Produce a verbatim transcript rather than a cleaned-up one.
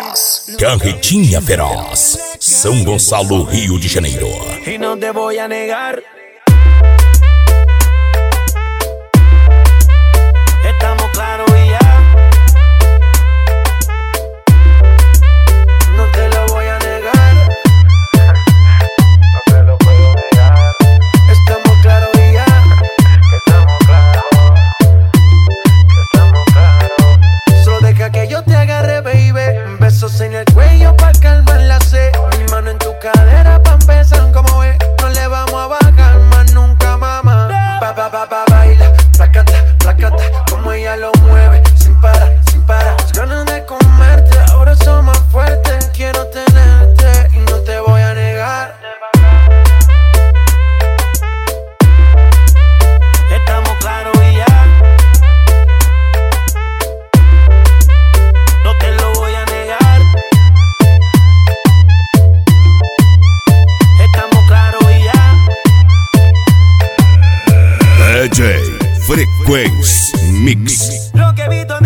Feroz, Carretinha Feroz, São Gonçalo, Rio de Janeiro. Y no te voy a negar, estamos claros y ya. No te lo voy a negar, no te lo puedo negar. Estamos claros y ya, estamos claros, estamos claros. Solo deja que yo te agarre, baby. Besos en el cuello pa' calmar la sed. Mi mano en tu cadera pa' empezar, como ves. No le vamos a bajar más nunca, mamá. Pa, pa, pa, pa, baila, placata, placata. Como ella lo mueve, sin parar, sin parar. Las ganas de comerte, ahora son más fuertes. Quiero tenerte y no te voy a negar. Estamos claros y ya. No te lo voy a negar. Estamos claros y ya. D J Frequency Mix. Lo que he visto